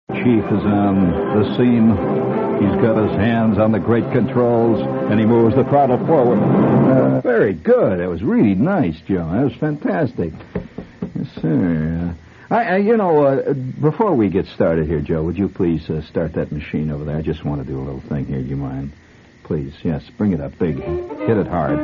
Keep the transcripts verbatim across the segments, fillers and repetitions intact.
Chief is on the scene. He's got his hands on the great controls, and he moves the throttle forward. Uh, very good. That was really nice, Joe. That was fantastic. Yes, sir. Uh, I, I, you know, uh, before we get started here, Joe, would you please uh, start that machine over there? I just want to do a little thing here. Do you mind? Please, yes. Bring it up big. Hit it hard.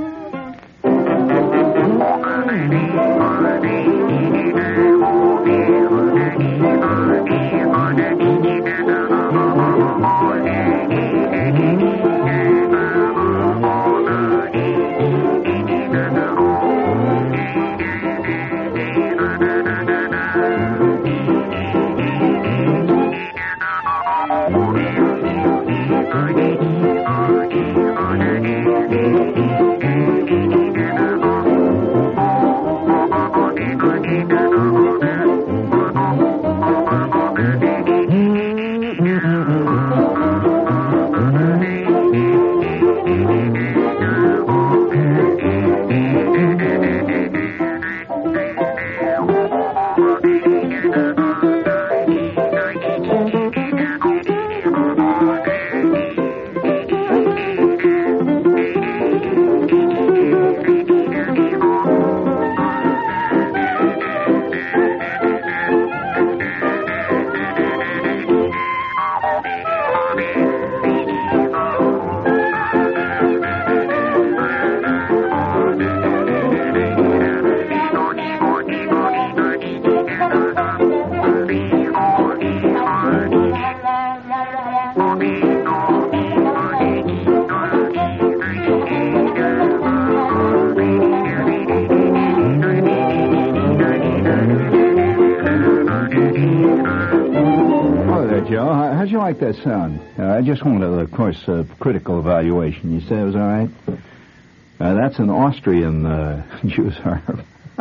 How'd you like that sound? Uh, I just wanted, of course, a critical evaluation. You say it was all right? Uh, that's an Austrian uh, Jew's harp.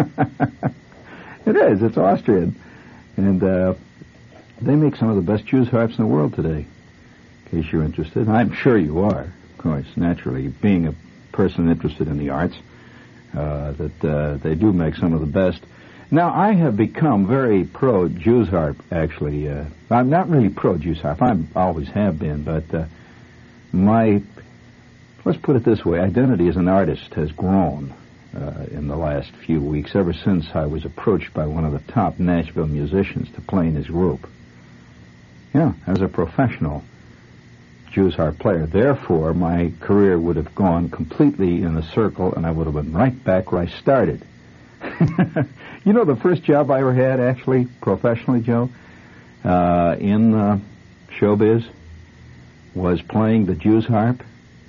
It is. It's Austrian. And uh, they make some of the best Jew's harps in the world today, in case you're interested. I'm sure you are, of course, naturally. Being a person interested in the arts, uh, that uh, they do make some of the best. Now, I have become very pro-Jew's harp, actually. Uh, I'm not really pro-Jew's harp. I always have been, but uh, my, let's put it this way, identity as an artist has grown uh, in the last few weeks, ever since I was approached by one of the top Nashville musicians to play in his group. Yeah, as a professional Jew's harp player. Therefore, my career would have gone completely in a circle, and I would have been right back where I started. You know, the first job I ever had, actually, professionally, Joe, uh, in uh, showbiz, was playing the Jew's harp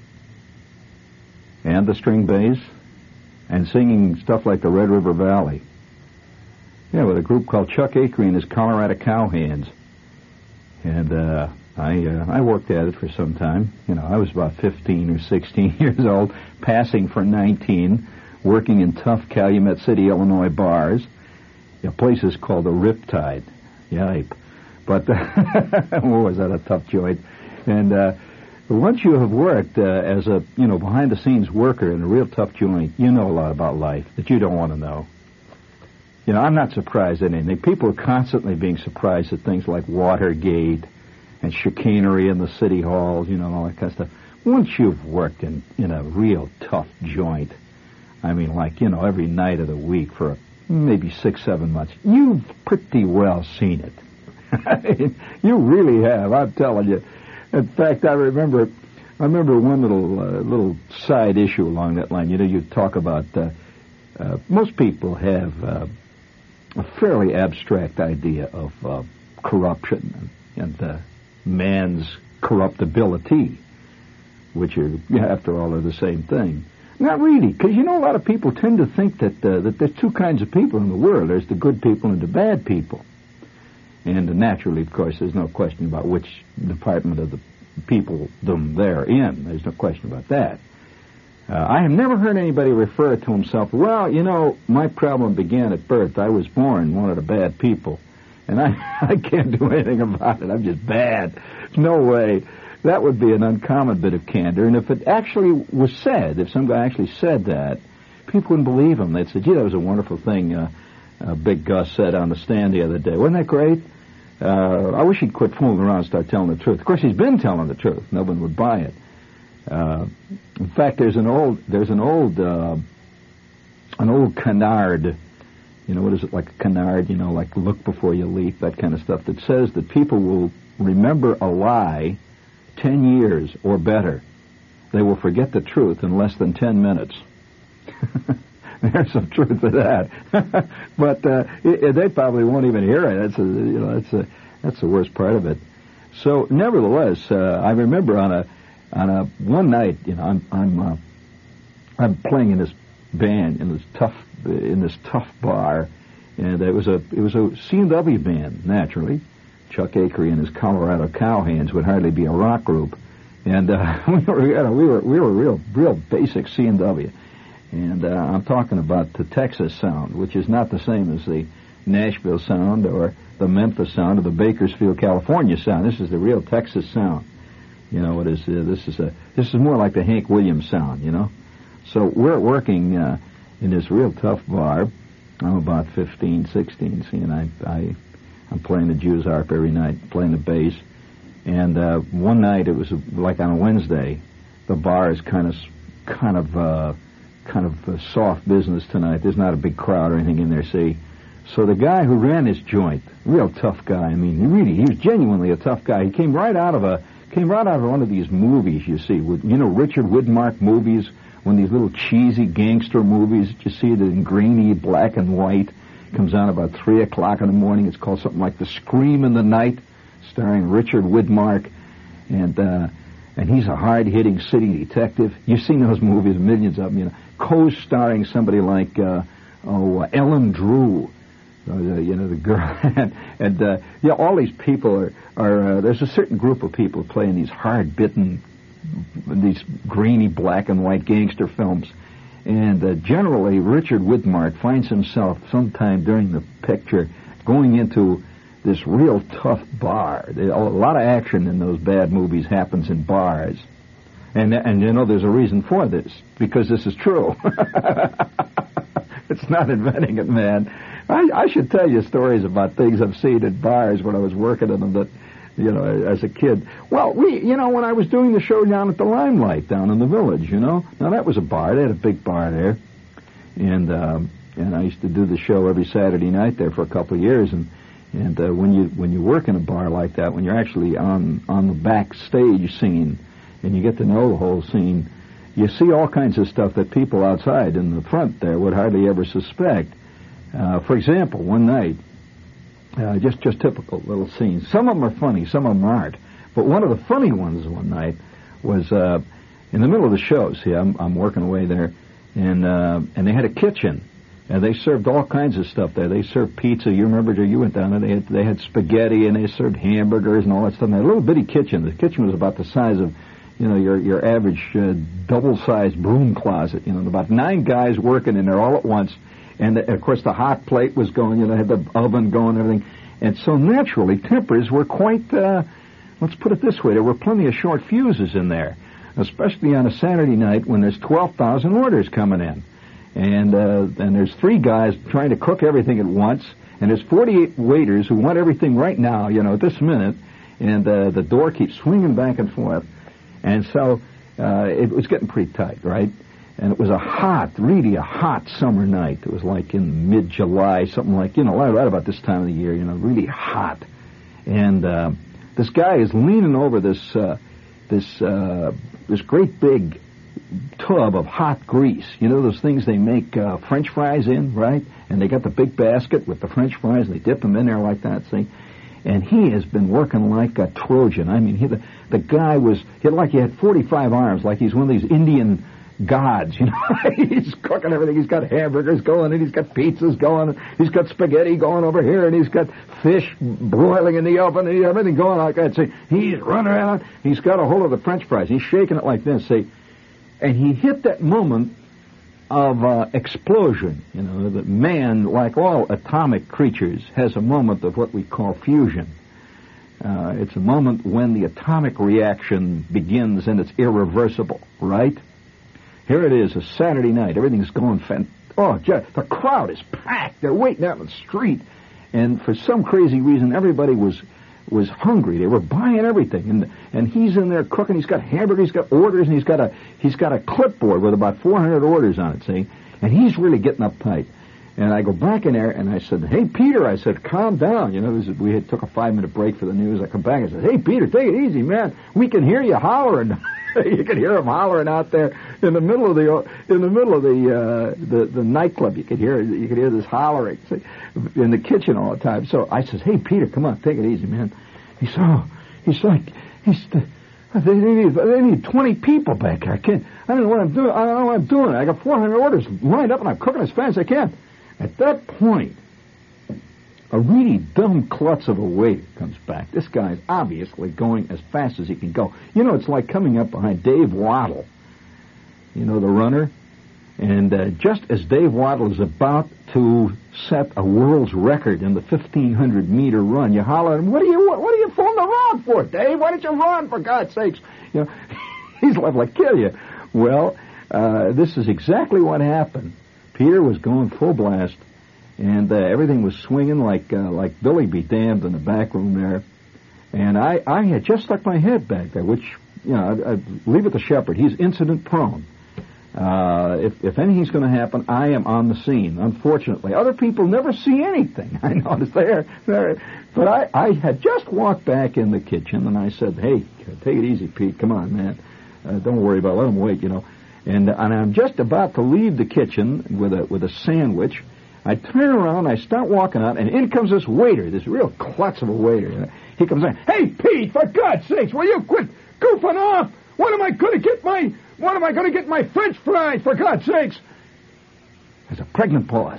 and the string bass and singing stuff like the Red River Valley. Yeah, with a group called Chuck Akery and his Colorado Cowhands. And uh, I uh, I worked at it for some time. You know, I was about fifteen or sixteen years old, passing for nineteen, working in tough Calumet City, Illinois bars, you know, places called the Riptide. Yipe. But, oh, was that a tough joint? And uh, once you have worked uh, as a, you know, behind-the-scenes worker in a real tough joint, you know a lot about life that you don't want to know. You know, I'm not surprised at anything. People are constantly being surprised at things like Watergate and chicanery in the city halls, you know, and all that kind of stuff. Once you've worked in, in a real tough joint, I mean, like, you know, every night of the week for maybe six, seven months, you've pretty well seen it. I mean, you really have, I'm telling you. In fact, I remember I remember one little uh, little side issue along that line. You know, you talk about, uh, uh, most people have uh, a fairly abstract idea of uh, corruption and uh, man's corruptibility, which are, after all, are the same thing. Not really, because, you know, a lot of people tend to think that uh, that there's two kinds of people in the world. There's the good people and the bad people. And uh, naturally, of course, there's no question about which department of the peopledom they're in. There's no question about that. Uh, I have never heard anybody refer to himself, well, you know, my problem began at birth. I was born one of the bad people, and I, I can't do anything about it. I'm just bad. No way. That would be an uncommon bit of candor. And if it actually was said, if some guy actually said that, people wouldn't believe him. They'd say, gee, that was a wonderful thing uh, uh, Big Gus said on the stand the other day. Wasn't that great? Uh, I wish he'd quit fooling around and start telling the truth. Of course, he's been telling the truth. No one would buy it. Uh, in fact, there's an old, there's an old, uh, an old canard. You know, what is it, like a canard? You know, like look before you leap, that kind of stuff. That says that people will remember a lie ten years or better. They will forget the truth in less than ten minutes. There's some truth to that, but uh, it, they probably won't even hear it. That's a, you know, that's a, that's the worst part of it. So, nevertheless, uh, I remember on a on a one night, you know, I'm I'm uh, I'm playing in this band in this tough in this tough bar, and it was a it was a C and W band. Naturally, Chuck Akery and his Colorado Cowhands would hardly be a rock group, and uh, we were you know, we were we were real real basic C and W. And uh, I'm talking about the Texas sound, which is not the same as the Nashville sound or the Memphis sound or the Bakersfield, California sound. This is the real Texas sound. You know, it is. Uh, this is a. This is more like the Hank Williams sound. You know, so we're working uh, in this real tough bar. I'm about fifteen, sixteen. See, and I, I, I'm playing the Jews harp every night, playing the bass. And uh, one night, it was like on a Wednesday. The bar is kind of, kind of. Uh, kind of uh, soft business tonight. There's not a big crowd or anything in there, see. So the guy who ran this joint, real tough guy. I mean, he really, he was genuinely a tough guy. He came right out of a, came right out of one of these movies, you see, with, you know, Richard Widmark movies, one of these little cheesy gangster movies. You see it in grainy black and white. Comes on about three o'clock in the morning. It's called something like The Scream in the Night, starring Richard Widmark, and uh, and he's a hard-hitting city detective. You've seen those movies, millions of them, you know. Co-starring somebody like uh, oh uh, Ellen Drew, uh, you know, the girl, and, and uh, yeah, all these people are are uh, there's a certain group of people playing these hard-bitten, these grainy black and white gangster films, and uh, generally Richard Widmark finds himself sometime during the picture going into this real tough bar. A lot of action in those bad movies happens in bars. And, and you know, there's a reason for this, because this is true. It's not inventing it, man. I, I should tell you stories about things I've seen at bars when I was working in them that, you know, as a kid. Well, we, you know, when I was doing the show down at the Limelight down in the Village, you know. Now, that was a bar. They had a big bar there. And um, and I used to do the show every Saturday night there for a couple of years. And, and uh, when you when you work in a bar like that, when you're actually on, on the backstage scene, and you get to know the whole scene, you see all kinds of stuff that people outside in the front there would hardly ever suspect. Uh, for example, one night, uh, just just typical little scenes. Some of them are funny, some of them aren't. But one of the funny ones one night was uh, in the middle of the show. See, I'm, I'm working away there, and uh, and they had a kitchen, and they served all kinds of stuff there. They served pizza. You remember, you went down there. They had, they had spaghetti, and they served hamburgers and all that stuff. And they had a little bitty kitchen. The kitchen was about the size of, you know, your your average uh, double-sized broom closet. You know, about nine guys working in there all at once, and the, of course the hot plate was going. You know, had the oven going and everything, and so naturally tempers were quite. Uh, let's put it this way: there were plenty of short fuses in there, especially on a Saturday night when there's twelve thousand orders coming in, and uh, and there's three guys trying to cook everything at once, and there's forty-eight waiters who want everything right now. You know, at this minute, and uh, the door keeps swinging back and forth. And so uh, it was getting pretty tight, right? And it was a hot, really a hot summer night. It was like in mid-July, something like, you know, right about this time of the year, you know, really hot. And uh, this guy is leaning over this uh, this uh, this great big tub of hot grease. You know those things they make uh, French fries in, right? And they got the big basket with the French fries, and they dip them in there like that, see? And he has been working like a Trojan. I mean, he, the, the guy was, he had like he had forty-five arms, like he's one of these Indian gods, you know. He's cooking everything. He's got hamburgers going, and he's got pizzas going, he's got spaghetti going over here, and he's got fish broiling in the oven, and everything going like that. See, he's running around. He's got a hold of the French fries. He's shaking it like this, see. And he hit that moment of uh, explosion. You know, that man, like all atomic creatures, has a moment of what we call fusion. Uh, it's a moment when the atomic reaction begins and it's irreversible, right? Here it is, a Saturday night. Everything's going fan- Oh, just, the crowd is packed. They're waiting out in the street. And for some crazy reason, everybody was was hungry. They were buying everything, and and he's in there cooking. He's got hamburgers, he's got orders, and he's got a he's got a clipboard with about four hundred orders on it. See, and he's really getting uptight. And I go back in there, and I said, "Hey, Peter," I said, "calm down." You know, was, we had took a five-minute break for the news. I come back and said, "Hey, Peter, take it easy, man. We can hear you hollering." You can hear him hollering out there in the middle of the in the middle of the uh, the, the nightclub. You could hear you could hear this hollering in the kitchen all the time. So I says, "Hey, Peter, come on, take it easy, man." He said, "Oh, he's like he's they need they need twenty people back there. I can't. I don't know what I'm doing. I don't know what I'm doing. I got four hundred orders lined up, and I'm cooking as fast as I can." At that point, a really dumb klutz of a waiter comes back. This guy's obviously going as fast as he can go. You know, it's like coming up behind Dave Waddle, you know, the runner. And uh, just as Dave Waddle is about to set a world's record in the fifteen hundred meter run, you holler at him, "What are you, what are you fooling around for, Dave? Why don't you run, for God's sakes?" You know, he's liable to kill you. Well, uh, this is exactly what happened. Peter was going full blast, and uh, everything was swinging like uh, like Billy be damned in the back room there. And I, I had just stuck my head back there, which, you know, I, I leave it to Shepard. He's incident prone. Uh, if, if anything's going to happen, I am on the scene, unfortunately. Other people never see anything. I noticed there. there. But I, I had just walked back in the kitchen, and I said, "Hey, take it easy, Pete. Come on, man. Uh, don't worry about it. Let him wait, you know." And, and I'm just about to leave the kitchen with a with a sandwich. I turn around, I start walking out, and in comes this waiter, this real klutz of a waiter. He comes in. "Hey, Pete, for God's sakes, will you quit goofing off? When am I going to get my when am I going to get my French fries, for God's sakes?" There's a pregnant pause.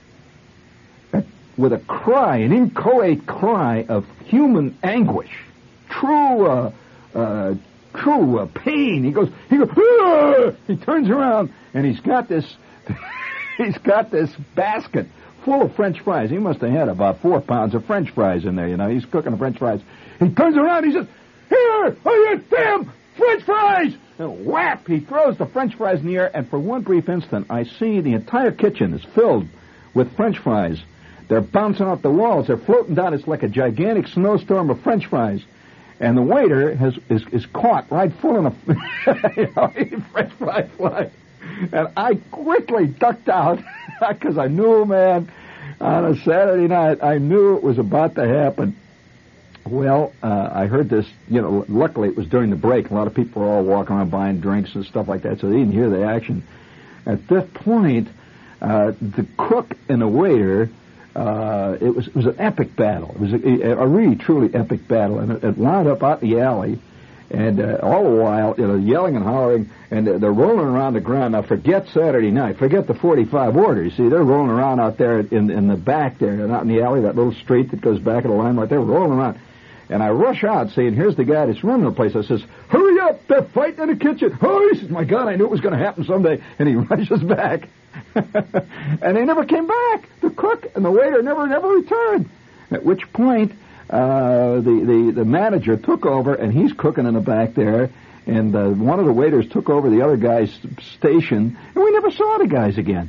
With a cry, an inchoate cry of human anguish, true, uh, uh, true uh, pain. He goes, he goes, "Aah!" He turns around, and he's got this, he's got this basket full of French fries. He must have had about four pounds of French fries in there. You know, he's cooking the French fries. He turns around, he says, "Here are your damn French fries!" And whap! He throws the French fries in the air, and for one brief instant, I see the entire kitchen is filled with French fries. They're bouncing off the walls. They're floating down. It's like a gigantic snowstorm of French fries. And the waiter has is, is caught right full in a you know, French fry fly. And I quickly ducked out because I knew, man, on a Saturday night, I knew it was about to happen. Well, uh, I heard this, you know, luckily it was during the break. A lot of people were all walking around buying drinks and stuff like that, so they didn't hear the action. At this point, uh, the cook and the waiter, uh, it was it was an epic battle. It was a, a really, truly epic battle, and it, it wound up out in the alley, and uh, all the while, you know, yelling and hollering, and they're rolling around the ground. Now, forget Saturday night. Forget the forty-five orders. See, they're rolling around out there in in the back there, and out in the alley, that little street that goes back of the line right there, rolling around. And I rush out, saying, "Here's the guy that's running the place." I says, "Hurry up! They're fighting in the kitchen!" Hurry! He says, "My God, I knew it was going to happen someday." And he rushes back. And they never came back. The cook and the waiter never, never returned. At which point, uh, the, the, the manager took over, and he's cooking in the back there. And uh, one of the waiters took over the other guy's station, and we never saw the guys again.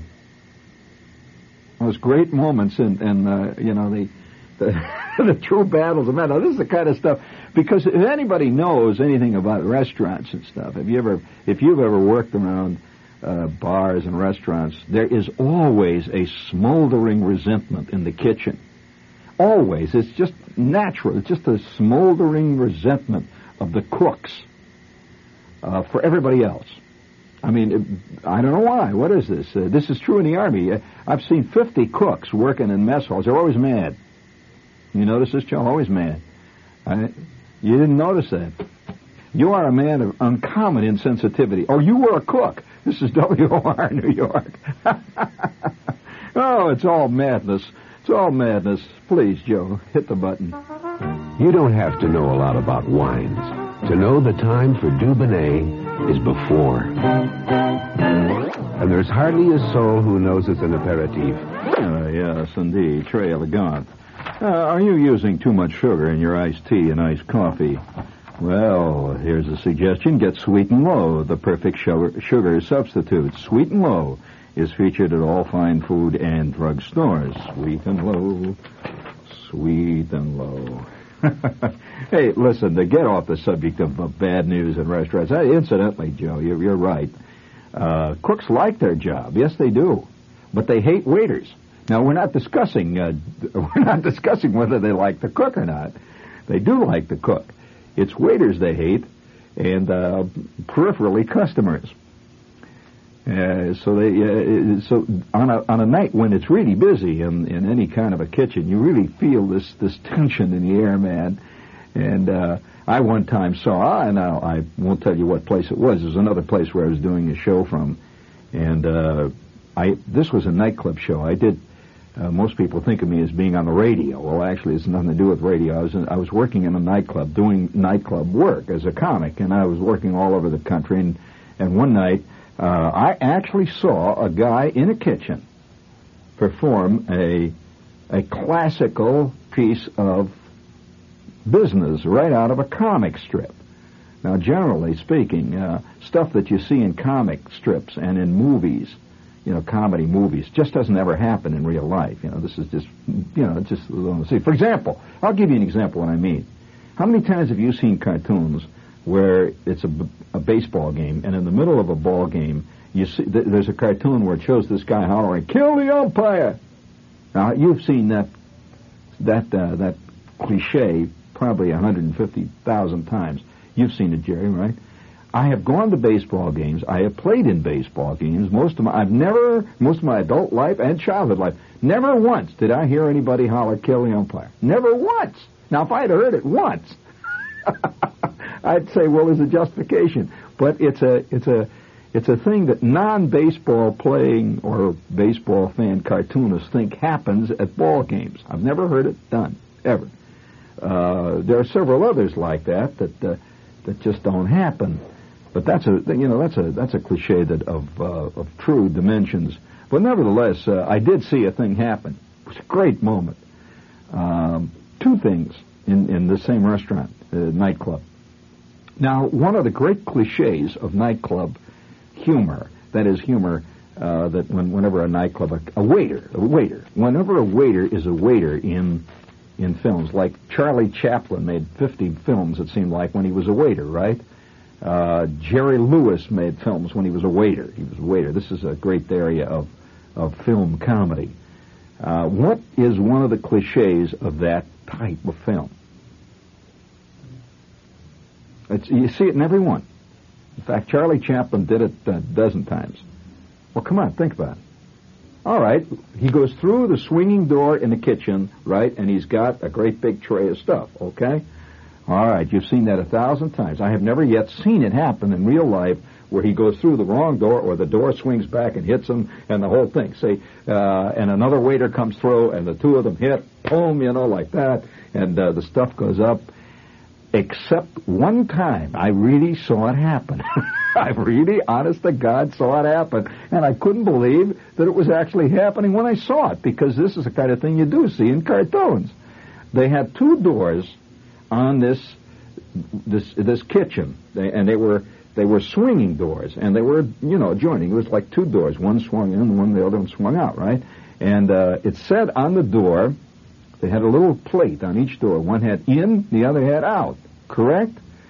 Those great moments in, in uh, you know, the... the the true battles of men. Now, this is the kind of stuff, because if anybody knows anything about restaurants and stuff, if you ever, if you've ever worked around uh, bars and restaurants, there is always a smoldering resentment in the kitchen. Always. It's just natural. It's just a smoldering resentment of the cooks uh, for everybody else. I mean, it, I don't know why. What is this? Uh, this is true in the Army. Uh, I've seen fifty cooks working in mess halls. They're always mad. You notice this, Joe? Always mad. I, you didn't notice that. You are a man of uncommon insensitivity. Oh, you were a cook. This is W O R New York. Oh, it's all madness. It's all madness. Please, Joe, hit the button. You don't have to know a lot about wines to know the time for Dubonnet is before. And there's hardly a soul who knows it's an aperitif. Uh, yes, indeed. Très elegant. Uh, are you using too much sugar in your iced tea and iced coffee? Well, here's a suggestion. Get Sweet and Low, the perfect sugar, sugar substitute. Sweet and Low is featured at all fine food and drug stores. Sweet and Low, Sweet and Low. Hey, listen, to get off the subject of, of bad news in restaurants, uh, incidentally, Joe, you're, you're right. Uh, cooks like their job. Yes, they do. But they hate waiters. Now, we're not discussing uh, we're not discussing whether they like the cook or not. They do like the cook. It's waiters they hate, and uh, peripherally customers. Uh, so they uh, so on a on a night when it's really busy in, in any kind of a kitchen, you really feel this this tension in the air, man. And uh, I one time saw, and I, I won't tell you what place it was. It was another place where I was doing a show from, and uh, I this was a nightclub show. I did. Uh, most people think of me as being on the radio. Well, actually, it's nothing to do with radio. I was in, I was working in a nightclub, doing nightclub work as a comic, and I was working all over the country. And and one night, uh, I actually saw a guy in a kitchen perform a a classical piece of business right out of a comic strip. Now, generally speaking, uh, stuff that you see in comic strips and in movies, you know, comedy movies, just doesn't ever happen in real life. You know, this is just, you know, just, see. For example, I'll give you an example of what I mean. How many times have you seen cartoons where it's a, a baseball game, and in the middle of a ball game, you see, th- there's a cartoon where it shows this guy hollering, "Kill the umpire!" Now, you've seen that, that, uh, that cliche probably one hundred fifty thousand times. You've seen it, Jerry, right? I have gone to baseball games. I have played in baseball games. Most of my, I've never, most of my adult life and childhood life, never once did I hear anybody holler, "Kill the umpire." Never once. Now, if I'd heard it once, I'd say, well, there's a justification. But it's a, it's a, it's a thing that non-baseball playing or baseball fan cartoonists think happens at ball games. I've never heard it done, ever. Uh, there are several others like that that uh, that just don't happen. But that's a you know that's a that's a cliche that of uh, of true dimensions. But nevertheless, uh, I did see a thing happen. It was a great moment. Um, two things in in the same restaurant, uh, nightclub. Now, one of the great cliches of nightclub humor, that is humor uh, that when whenever a nightclub a, a waiter a waiter whenever a waiter is a waiter in in films, like Charlie Chaplin made fifty films, it seemed like, when he was a waiter, right? Uh, Jerry Lewis made films when he was a waiter. He was a waiter. This is a great area of, of film comedy. Uh, what is one of the cliches of that type of film? It's, you see it in every one. In fact, Charlie Chaplin did it a dozen times. Well, come on, think about it. All right, he goes through the swinging door in the kitchen, right, and he's got a great big tray of stuff, okay? All right, you've seen that a thousand times. I have never yet seen it happen in real life where he goes through the wrong door or the door swings back and hits him and the whole thing. Say, uh, and another waiter comes through and the two of them hit, boom, you know, like that, and uh, the stuff goes up. Except one time, I really saw it happen. I really, honest to God, saw it happen. And I couldn't believe that it was actually happening when I saw it, because this is the kind of thing you do see in cartoons. They had two doors on this this this kitchen, they, and they were they were swinging doors, and they were, you know, adjoining. It was like two doors. One swung in, one the other one swung out, right? And uh, it said on the door, they had a little plate on each door. One had in, the other had out. Correct?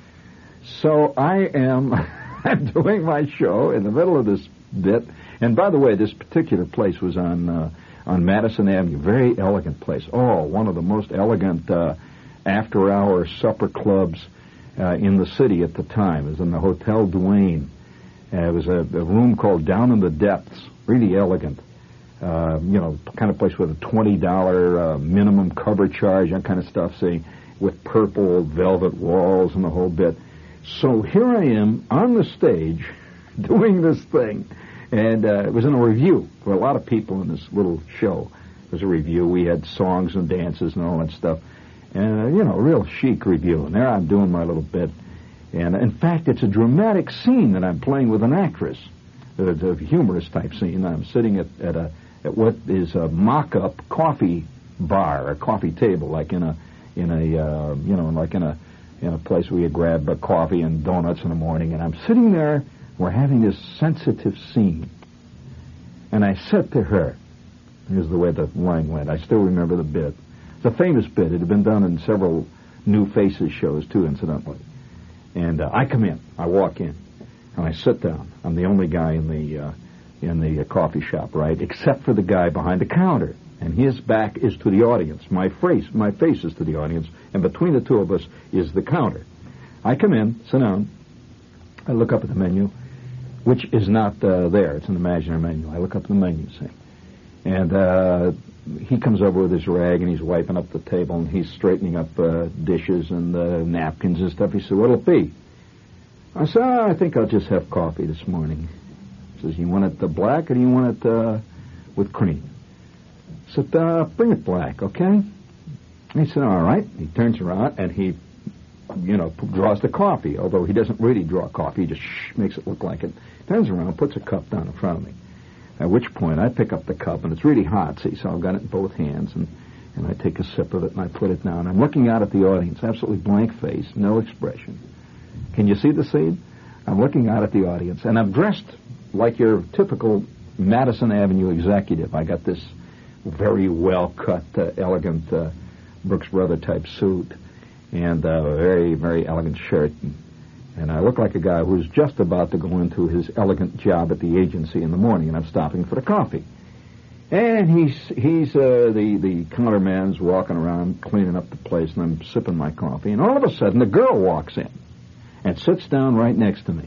So I am I'm doing my show in the middle of this bit. And by the way, this particular place was on uh, on Madison Avenue. Very elegant place. Oh, one of the most elegant uh, after-hour supper clubs uh, in the city at the time. It was in the Hotel Duane. Uh, it was a, a room called Down in the Depths. Really elegant. Uh, you know, kind of place with a twenty dollars uh, minimum cover charge, that kind of stuff, see, with purple velvet walls and the whole bit. So here I am on the stage doing this thing, and uh, it was in a review for a lot of people in this little show. It was a review. We had songs and dances and all that stuff, and, uh, you know, a real chic review. And there I'm doing my little bit. And, in fact, it's a dramatic scene that I'm playing with an actress, a, a humorous type scene. I'm sitting at, at a at what is a mock-up coffee bar, a coffee table, like in a in a uh, you know like in a in a place where you grab a coffee and donuts in the morning. And I'm sitting there. We're having this sensitive scene, and I said to her, here's the way the line went. I still remember the bit. It's a famous bit. It had been done in several New Faces shows, too, incidentally. And uh, I come in. I walk in. And I sit down. I'm the only guy in the uh, in the uh, coffee shop, right? Except for the guy behind the counter. And his back is to the audience. My face, my face is to the audience. And between the two of us is the counter. I come in, sit down. I look up at the menu, which is not uh, there. It's an imaginary menu. I look up at the menu, see. And uh, he comes over with his rag, and he's wiping up the table, and he's straightening up uh, dishes and uh, napkins and stuff. He said, what'll it be? I said, oh, I think I'll just have coffee this morning. He says, you want it uh, black or do you want it uh, with cream? I said, uh, bring it black, okay? He said, all right. He turns around and he, you know, draws the coffee, although he doesn't really draw coffee. He just shh, makes it look like it. Turns around, puts a cup down in front of me. At which point I pick up the cup, and it's really hot, see, so I've got it in both hands, and, and I take a sip of it and I put it down. I'm looking out at the audience, absolutely blank face, no expression. Can you see the scene? I'm looking out at the audience, and I'm dressed like your typical Madison Avenue executive. I got this very well-cut, uh, elegant uh, Brooks Brother type suit, and a uh, very, very elegant shirt. And, and I look like a guy who's just about to go into his elegant job at the agency in the morning, and I'm stopping for the coffee. And he's he's uh, the the counterman's walking around cleaning up the place, and I'm sipping my coffee. And all of a sudden, the girl walks in and sits down right next to me.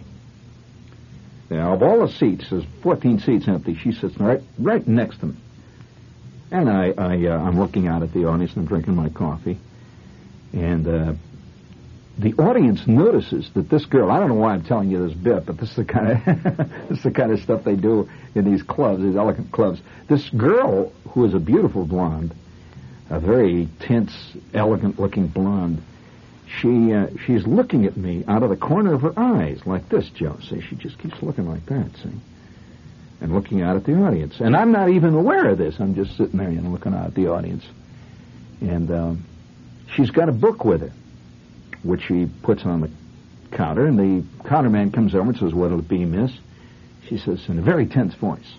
Now, of all the seats, there's fourteen seats empty. She sits right right next to me. And I, I, uh, I'm looking out at the audience and I'm drinking my coffee. And uh, the audience notices that this girl, I don't know why I'm telling you this bit, but this is the kind of this is the kind of stuff they do in these clubs, these elegant clubs. This girl, who is a beautiful blonde, a very tense, elegant-looking blonde, she uh, she's looking at me out of the corner of her eyes like this, Joe. See, she just keeps looking like that, see? And looking out at the audience. And I'm not even aware of this. I'm just sitting there, you know, looking out at the audience. And um, she's got a book with her, which she puts on the counter, and the counterman comes over and says, what'll it be, miss? She says, in a very tense voice,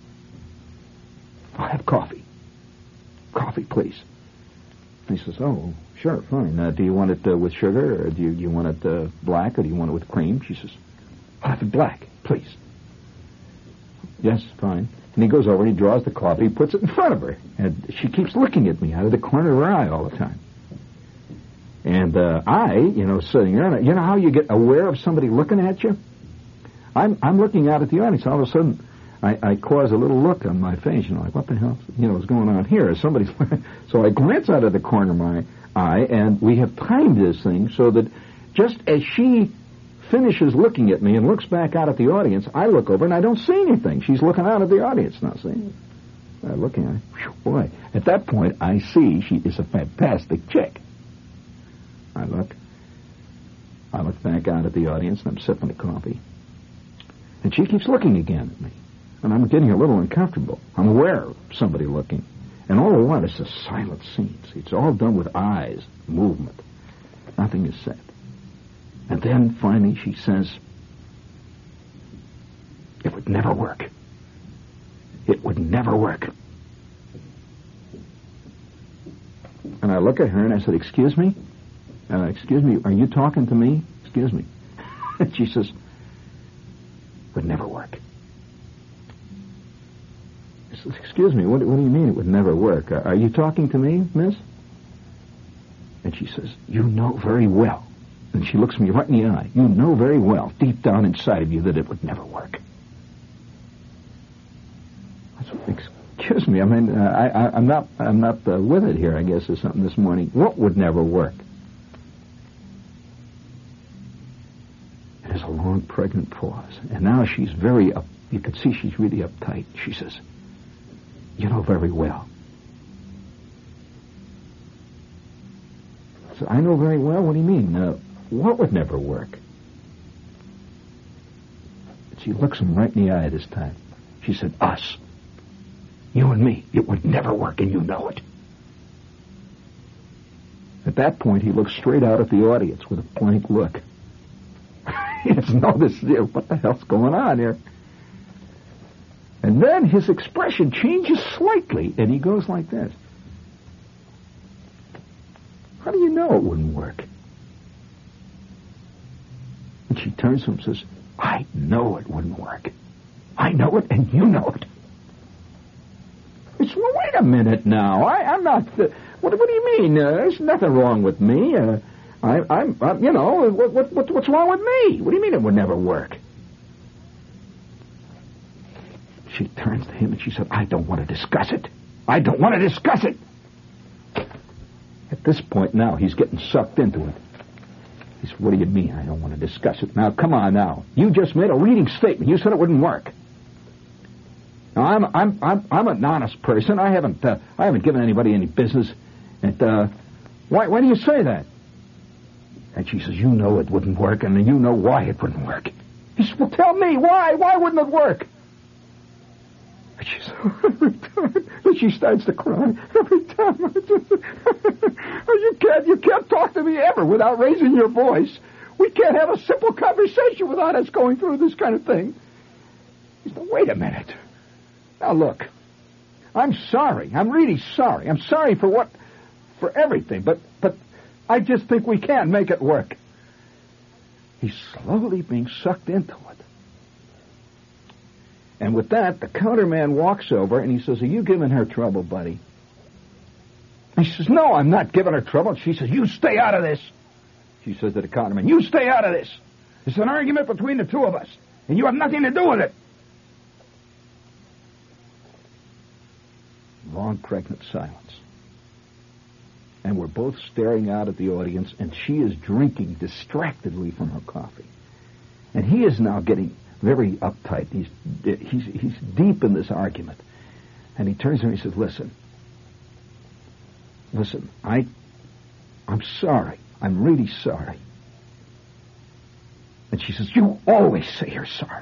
I'll have coffee. Coffee, please. And he says, oh, sure, fine. Uh, do you want it uh, with sugar, or do you, do you want it uh, black, or do you want it with cream? She says, I'll have it black, please. Yes, fine. And he goes over and he draws the coffee, puts it in front of her. And she keeps looking at me out of the corner of her eye all the time. And uh, I, you know, sitting there, you know how you get aware of somebody looking at you? I'm I'm looking out at the audience. All of a sudden, I, I cause a little look on my face, you know, like, what the hell, you know, is going on here? Somebody's So I glance out of the corner of my eye, and we have timed this thing so that just as she finishes looking at me and looks back out at the audience, I look over and I don't see anything. She's looking out at the audience now, see? I'm looking at her. Whew, boy, at that point, I see she is a fantastic chick. I look. I look back out at the audience, and I'm sipping the coffee. And she keeps looking again at me. And I'm getting a little uncomfortable. I'm aware of somebody looking. And all I want is a silent scene. See, it's all done with eyes, movement. Nothing is said. And then, finally, she says, it would never work. It would never work. And I look at her and I said, excuse me? Uh, excuse me, are you talking to me? Excuse me. And she says, it would never work. I said, excuse me, what, what do you mean it would never work? Are, are you talking to me, miss? And she says, you know very well. And she looks me right in the eye. You know very well, deep down inside of you, that it would never work. I said, excuse me, I mean, uh, I, I, I'm not, I'm not uh, with it here, I guess, or something this morning. What would never work? There's a long, pregnant pause. And now she's very up. You can see she's really uptight. She says, you know very well. I said, I know very well? What do you mean? Uh, what would never work? And she looks him right in the eye this time. She said, us. You and me. It would never work, and you know it. At that point, he looks straight out at the audience with a blank look. He doesn't know this. What the hell's going on here? And then his expression changes slightly, and he goes like this. How do you know it wouldn't work? And she turns to him and says, I know it wouldn't work. I know it, and you know it. It's, well, wait a minute now. I, I'm not... Uh, what, what do you mean? Uh, there's nothing wrong with me. Uh, I, I'm, I'm, you know, what, what, what, what's wrong with me? What do you mean it would never work? She turns to him and she said, I don't want to discuss it. I don't want to discuss it. At this point now, he's getting sucked into it. He said, what do you mean I don't want to discuss it? Now, come on now. You just made a leading statement. You said it wouldn't work. Now, I'm I'm I'm I'm an honest person. I haven't uh, I haven't given anybody any business. And uh, why why do you say that? And she says, you know it wouldn't work, and you know why it wouldn't work. He says, well, tell me why. Why wouldn't it work? And she says, every time. And she starts to cry. Every time. I just, you can't you can't talk to me ever without raising your voice. We can't have a simple conversation without us going through this kind of thing. He said, wait a minute. Now, look, I'm sorry. I'm really sorry. I'm sorry for what, for everything, but but I just think we can make it work. He's slowly being sucked into it. And with that, the counterman walks over and he says, are you giving her trouble, buddy? And he says, no, I'm not giving her trouble. She says, you stay out of this. She says to the counterman, you stay out of this. It's an argument between the two of us, and you have nothing to do with it. Long, pregnant silence. And we're both staring out at the audience, and she is drinking distractedly from her coffee. And he is now getting very uptight. He's he's he's deep in this argument. And he turns to her and he says, listen, listen, I, I'm sorry. I'm really sorry. And she says, you always say you're sorry.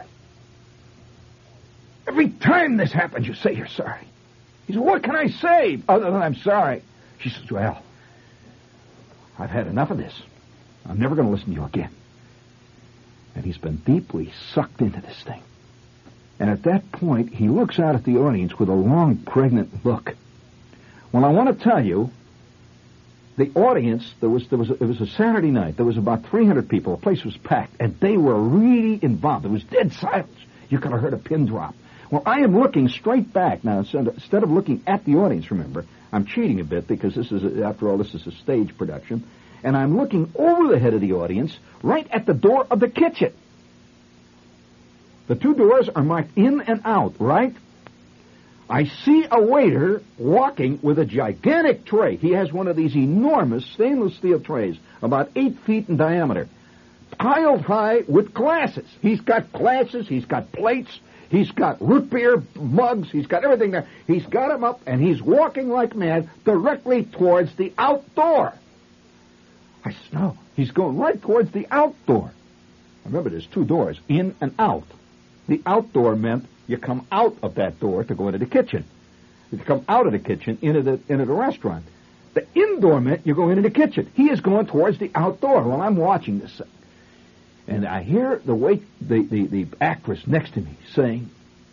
Every time this happens, you say you're sorry. He said, what can I say other than I'm sorry? She says, well, I've had enough of this. I'm never going to listen to you again. And he's been deeply sucked into this thing. And at that point, he looks out at the audience with a long, pregnant look. Well, I want to tell you, the audience, there was, there was a, it was a Saturday night. There was about three hundred people. The place was packed, and they were really involved. It was dead silence. You could have heard a pin drop. Well, I am looking straight back now. Instead of looking at the audience, remember, I'm cheating a bit because this is, a, after all, this is a stage production. And I'm looking over the head of the audience, right at the door of the kitchen. The two doors are marked in and out, right? I see a waiter walking with a gigantic tray. He has one of these enormous stainless steel trays, about eight feet in diameter, piled high with glasses. He's got glasses, he's got plates, he's got root beer mugs, he's got everything there. He's got them up, and he's walking like mad directly towards the outdoor. I said, no, he's going right towards the outdoor. Remember, there's two doors, in and out. The outdoor meant you come out of that door to go into the kitchen. You come out of the kitchen into the into the restaurant. The indoor meant you go into the kitchen. He is going towards the outdoor. Well, I'm watching this thing. And I hear the wait the, the, the actress next to me saying,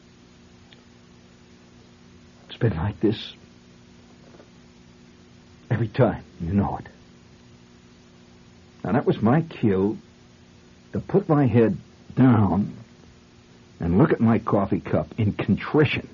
it's been like this every time. You know it. Now, that was my cue to put my head down and look at my coffee cup in contrition.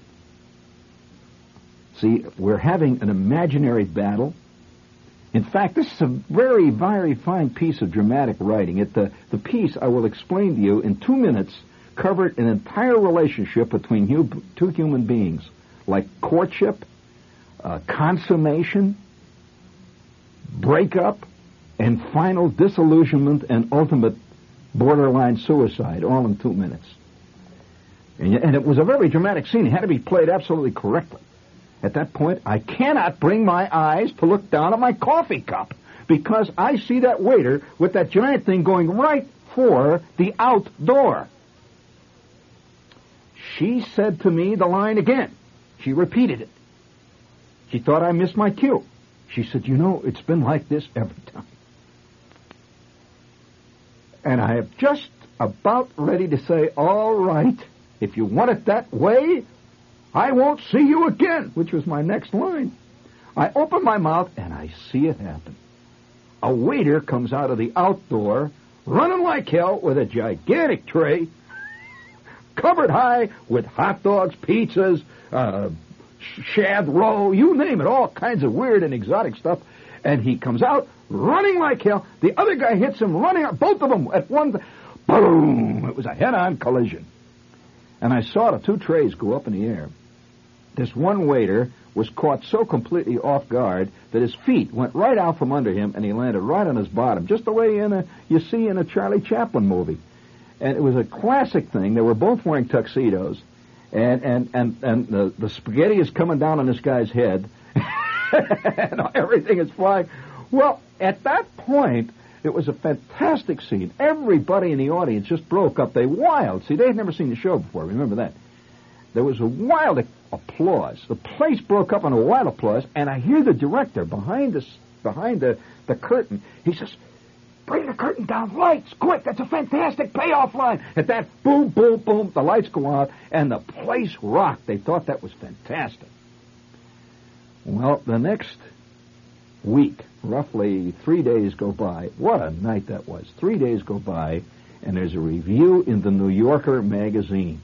See, we're having an imaginary battle. In fact, this is a very, very fine piece of dramatic writing. It, the, the piece, I will explain to you in two minutes, covered an entire relationship between hu- two human beings, like courtship, uh, consummation, breakup, and final disillusionment and ultimate borderline suicide, all in two minutes. And, and it was a very dramatic scene. It had to be played absolutely correctly. At that point, I cannot bring my eyes to look down at my coffee cup because I see that waiter with that giant thing going right for the outdoor. She said to me the line again. She repeated it. She thought I missed my cue. She said, you know, it's been like this every time. And I am just about ready to say, all right, if you want it that way, I won't see you again, which was my next line. I open my mouth, and I see it happen. a waiter comes out of the outdoor, running like hell with a gigantic tray, covered high with hot dogs, pizzas, uh, shad roe, you name it, all kinds of weird and exotic stuff. And he comes out running like hell. The other guy hits him running out, both of them at one, boom! It was a head-on collision. And I saw the two trays go up in the air. This one waiter was caught so completely off guard that his feet went right out from under him and he landed right on his bottom, just the way in a, you see in a Charlie Chaplin movie. And it was a classic thing. They were both wearing tuxedos, and and and, and the, the spaghetti is coming down on this guy's head, and everything is flying. Well, at that point, it was a fantastic scene. Everybody in the audience just broke up. They wild. See, they had never seen the show before. Remember that. There was a wild applause. The place broke up in a wild applause, and I hear the director behind the, behind the, the curtain. He says, "Bring the curtain down, lights, quick, that's a fantastic payoff line." At that, boom, boom, boom, the lights go out, and the place rocked. They thought that was fantastic. Well, the next week, roughly three days go by. What a night that was. Three days go by, and there's a review in the New Yorker magazine.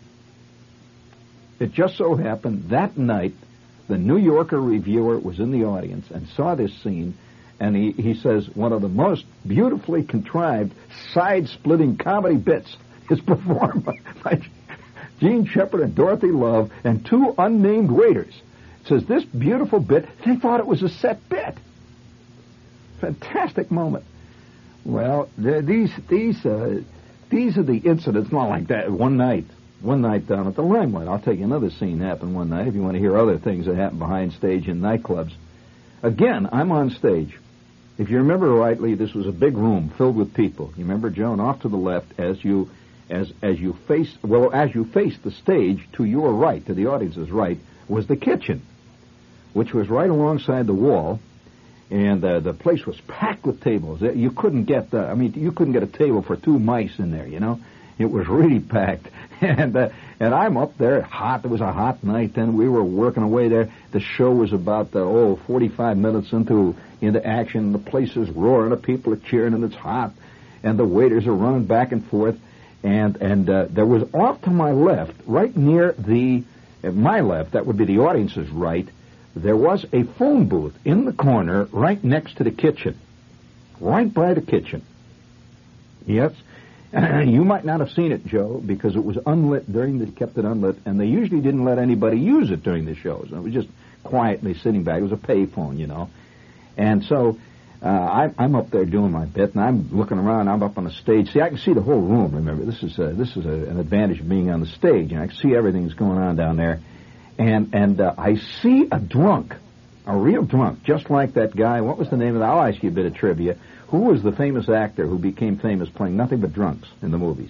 It just so happened that night, the New Yorker reviewer was in the audience and saw this scene, and he, he says one of the most beautifully contrived, side-splitting comedy bits is performed by Gene Shepard and Dorothy Love and two unnamed waiters. It says this beautiful bit, they thought it was a set bit. Fantastic moment. Well, these these uh, these are the incidents, not like that. One night, one night down at the Limelight. I'll tell you another scene happened one night if you want to hear other things that happen behind stage in nightclubs. Again, I'm on stage. If you remember rightly, this was a big room filled with people. You remember, Joan, off to the left as you as as you face well as you face the stage to your right, to the audience's right, was the kitchen, which was right alongside the wall. And uh, the place was packed with tables. You couldn't get, uh, I mean, you couldn't get a table for two mice in there, you know. It was really packed. And uh, and I'm up there, hot. It was a hot night then. We were working away there. The show was about, uh, oh, forty-five minutes into into action. The place is roaring. The people are cheering, and it's hot. And the waiters are running back and forth. And, and uh, there was off to my left, right near the, at my left, that would be the audience's right, there was a phone booth in the corner right next to the kitchen. Right by the kitchen. Yes. You might not have seen it, Joe, because it was unlit during the, kept it unlit, and they usually didn't let anybody use it during the shows. It was just quietly sitting back. It was a pay phone, you know. And so uh, I, I'm up there doing my bit, and I'm looking around. I'm up on the stage. See, I can see the whole room, remember. This is, a, this is a, an advantage of being on the stage, and I can see everything that's going on down there. And and uh, I see a drunk, a real drunk, just like that guy. What was the name of that? I'll ask you a bit of trivia. Who was the famous actor who became famous playing nothing but drunks in the movies?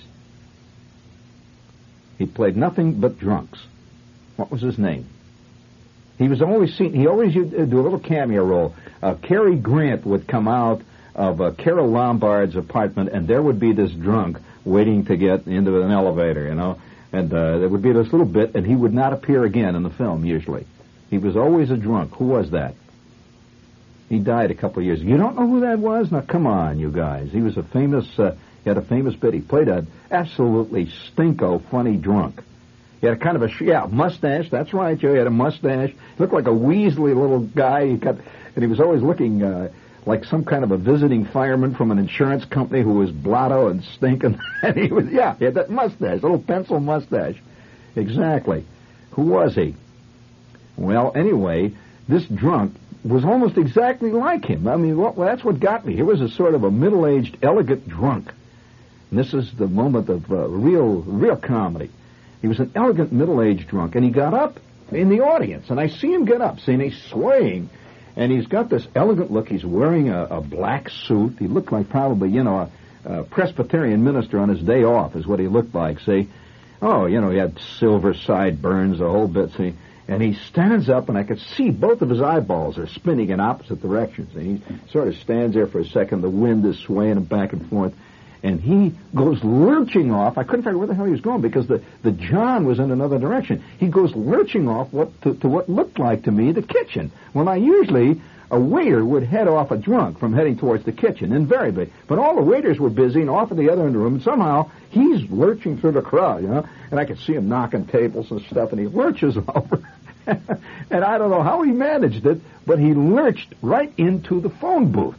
He played nothing but drunks. What was his name? He was always seen, he always used to do a little cameo role. Uh, Cary Grant would come out of uh, Carol Lombard's apartment, and there would be this drunk waiting to get into an elevator, you know. And uh, there would be this little bit, and he would not appear again in the film, usually. He was always a drunk. Who was that? He died a couple of years ago. You don't know who that was? Now, come on, you guys. He was a famous, uh, he had a famous bit. He played an absolutely stinko funny drunk. He had a kind of a, yeah, mustache. That's right, Joe. He had a mustache. He looked like a weaselly little guy. He got, and he was always looking uh, like some kind of a visiting fireman from an insurance company who was blotto and stinking. And he was, yeah, he had that mustache, little pencil mustache. Exactly. Who was he? Well, anyway, this drunk was almost exactly like him. I mean, well, that's what got me. He was a sort of a middle-aged, elegant drunk. And this is the moment of uh, real, real comedy. He was an elegant, middle-aged drunk, and he got up in the audience, and I see him get up, see, and he's swaying. And he's got this elegant look. He's wearing a, a black suit. He looked like probably, you know, a, a Presbyterian minister on his day off is what he looked like, see. Oh, you know, he had silver sideburns, a whole bit, see. And he stands up, and I could see both of his eyeballs are spinning in opposite directions. And he sort of stands there for a second. The wind is swaying him back and forth. And he goes lurching off. I couldn't figure where the hell he was going because the, the John was in another direction. He goes lurching off what to, to what looked like to me the kitchen. Well, now usually a waiter would head off a drunk from heading towards the kitchen, invariably. But all the waiters were busy and off at the other end of the room, and somehow he's lurching through the crowd, you know. And I could see him knocking tables and stuff, and he lurches over. And I don't know how he managed it, but he lurched right into the phone booth.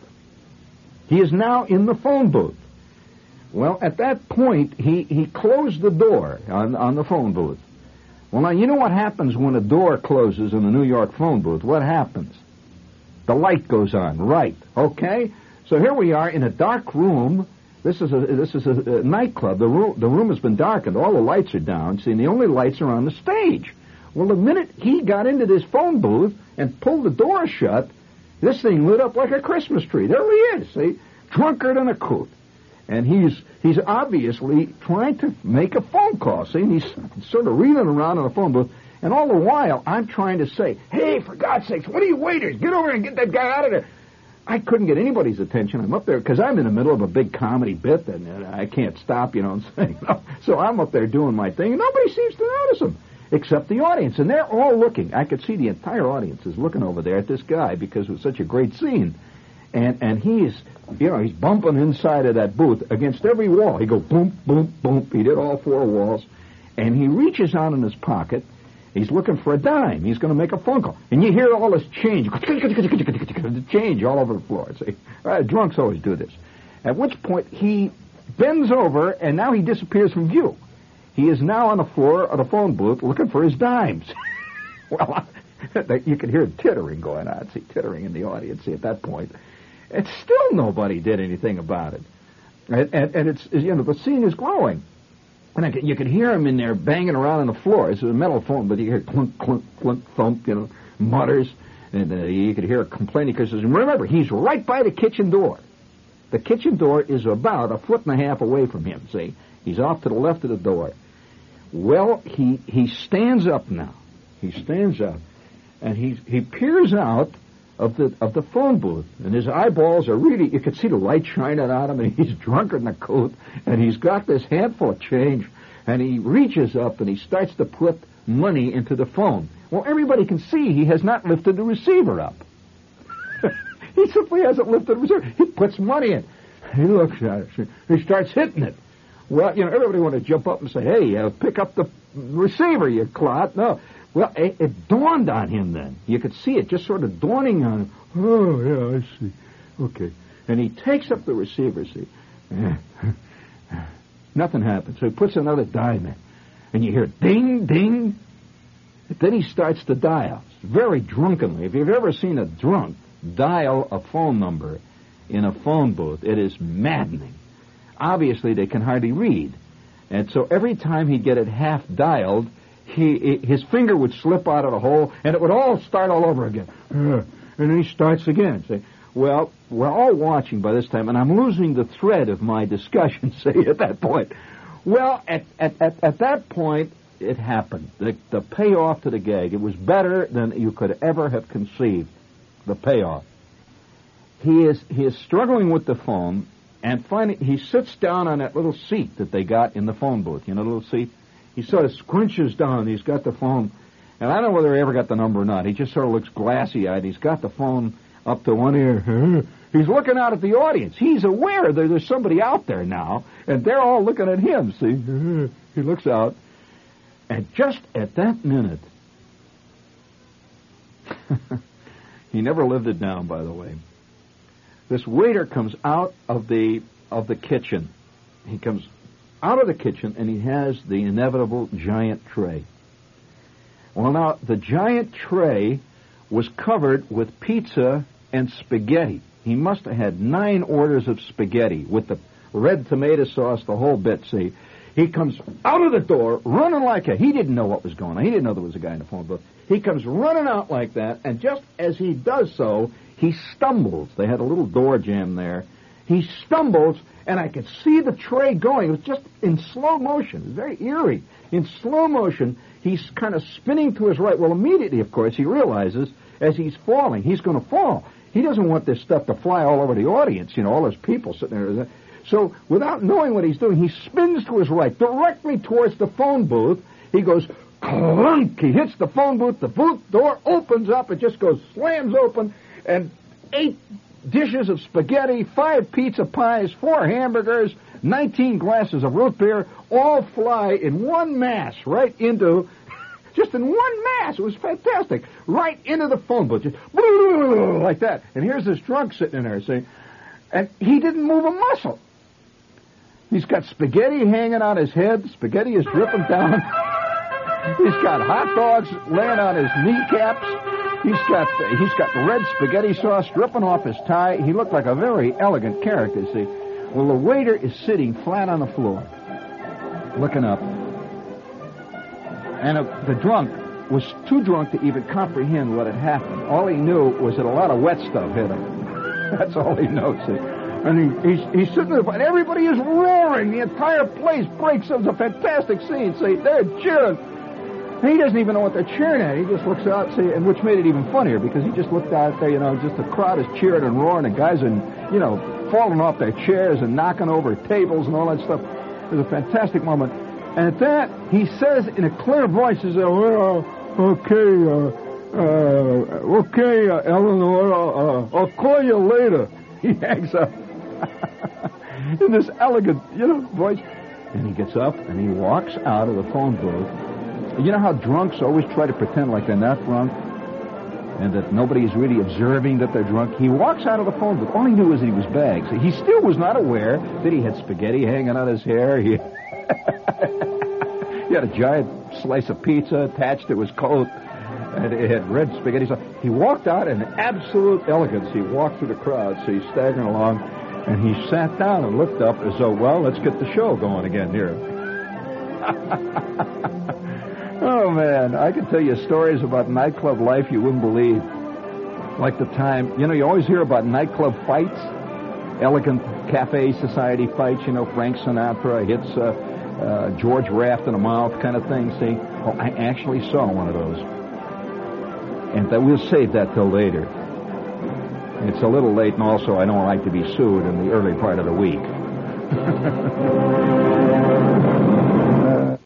He is now in the phone booth. Well, at that point, he, he closed the door on, on the phone booth. Well, now, you know what happens when a door closes in the New York phone booth? What happens? The light goes on, right, okay? So here we are in a dark room. This is a this is a, a nightclub. The room, the room has been darkened. All the lights are down. See, and the only lights are on the stage. Well, the minute he got into this phone booth and pulled the door shut, this thing lit up like a Christmas tree. There he is, see? Drunker than a coot. And he's he's obviously trying to make a phone call, see? And he's sort of reeling around in the phone booth. And all the while, I'm trying to say, hey, for God's sakes, what are you waiters? Get over and get that guy out of there. I couldn't get anybody's attention. I'm up there because I'm in the middle of a big comedy bit, and I can't stop, you know what I'm saying? So I'm up there doing my thing, and nobody seems to notice him except the audience. And they're all looking. I could see the entire audience is looking over there at this guy because it was such a great scene. And and he's, you know, he's bumping inside of that booth against every wall. He goes boom, boom, boom. He did all four walls. And he reaches out in his pocket. He's looking for a dime. He's going to make a phone call. And you hear all this change. Change all over the floor. See? Uh, drunks always do this. At which point he bends over, and now he disappears from view. He is now on the floor of the phone booth looking for his dimes. Well, you can hear tittering going on. See, tittering in the audience. See, at that point. And still nobody did anything about it. And, and, and it's, you know, the scene is growing. And I can, you can hear him in there banging around on the floor. It's a metal phone, but you hear clunk, clunk, clunk, thump, you know, mutters. And uh, you could hear complaining because, remember, he's right by the kitchen door. The kitchen door is about a foot and a half away from him, see? He's off to the left of the door. Well, he he stands up now. He stands up, and he he peers out of the of the phone booth, and his eyeballs are really, you can see the light shining on him, and he's drunker than a coot, and he's got this handful of change, and he reaches up and he starts to put money into the phone. Well, everybody can see he has not lifted the receiver up. He simply hasn't lifted the receiver. He puts money in. He looks at it. He starts hitting it. Well, you know, everybody want to jump up and say, hey, uh, pick up the receiver, you clot. No. Well, it, it dawned on him then. You could see it just sort of dawning on him. Oh, yeah, I see. Okay. And he takes up the receiver, see. Nothing happens. So he puts another dime in. And you hear ding, ding. Then he starts to dial, very drunkenly. If you've ever seen a drunk dial a phone number in a phone booth, it is maddening. Obviously, they can hardly read. And so every time he'd get it half dialed, he his finger would slip out of the hole, and it would all start all over again. Uh, and then he starts again. See? Well, we're all watching by this time, and I'm losing the thread of my discussion, say, at that point. Well, at, at, at, at that point, it happened. The, the payoff to the gag, it was better than you could ever have conceived, the payoff. He is he is struggling with the phone, and finally he sits down on that little seat that they got in the phone booth, you know, the little seat. He sort of scrunches down. He's got the phone, and I don't know whether he ever got the number or not. He just sort of looks glassy-eyed. He's got the phone up to one ear. He's looking out at the audience. He's aware that there's somebody out there now, and they're all looking at him, see? He looks out, and just at that minute, he never lived it down, by the way. This waiter comes out of the of the kitchen. He comes out of the kitchen, and he has the inevitable giant tray. Well, now, the giant tray was covered with pizza and spaghetti. He must have had nine orders of spaghetti with the red tomato sauce, the whole bit, see. He comes out of the door, running like a... He didn't know what was going on. He didn't know there was a guy in the phone booth. He comes running out like that, and just as he does so, he stumbles. They had a little door jamb there. He stumbles, and I could see the tray going. It was just in slow motion. It was very eerie. In slow motion, he's kind of spinning to his right. Well, immediately, of course, he realizes as he's falling, he's going to fall. He doesn't want this stuff to fly all over the audience, you know, all those people sitting there. So without knowing what he's doing, he spins to his right, directly towards the phone booth. He goes, clunk! He hits the phone booth. The booth door opens up. It just goes, slams open, and eight dishes of spaghetti, five pizza pies, four hamburgers, nineteen glasses of root beer, all fly in one mass right into, just in one mass. It was fantastic. Right into the phone booth, just like that. And here's this drunk sitting in there, see? And he didn't move a muscle. He's got spaghetti hanging on his head. Spaghetti is dripping down. He's got hot dogs laying on his kneecaps. He's got he's got red spaghetti sauce dripping off his tie. He looked like a very elegant character, see. Well, the waiter is sitting flat on the floor, looking up. And uh, the drunk was too drunk to even comprehend what had happened. All he knew was that a lot of wet stuff hit him. That's all he knows, see. And he, he's, he's sitting there, and everybody is roaring. The entire place breaks. It was a fantastic scene, see. They're cheering. He doesn't even know what they're cheering at. He just looks out, see, and which made it even funnier because he just looked out there, you know, just the crowd is cheering and roaring, and guys are, you know, falling off their chairs and knocking over tables and all that stuff. It was a fantastic moment. And at that, he says in a clear voice, he says, well, uh, okay, uh, uh, okay, uh, Eleanor, uh, I'll call you later. He hangs up in this elegant, you know, voice. And he gets up and he walks out of the phone booth. You know how drunks always try to pretend like they're not drunk and that nobody's really observing that they're drunk? He walks out of the phone booth. All he knew was that he was bagged. So he still was not aware that he had spaghetti hanging on his hair. He, he had a giant slice of pizza attached to his coat, and it had red spaghetti sauce. He walked out in absolute elegance. He walked through the crowd, so he's staggering along, and he sat down and looked up as though, well, let's get the show going again here. Oh, man, I can tell you stories about nightclub life you wouldn't believe. Like the time, you know, you always hear about nightclub fights, elegant cafe society fights, you know, Frank Sinatra hits uh, uh, George Raft in the mouth kind of thing, see? Oh, I actually saw one of those. And that we'll save that till later. It's a little late, and also I don't like to be sued in the early part of the week.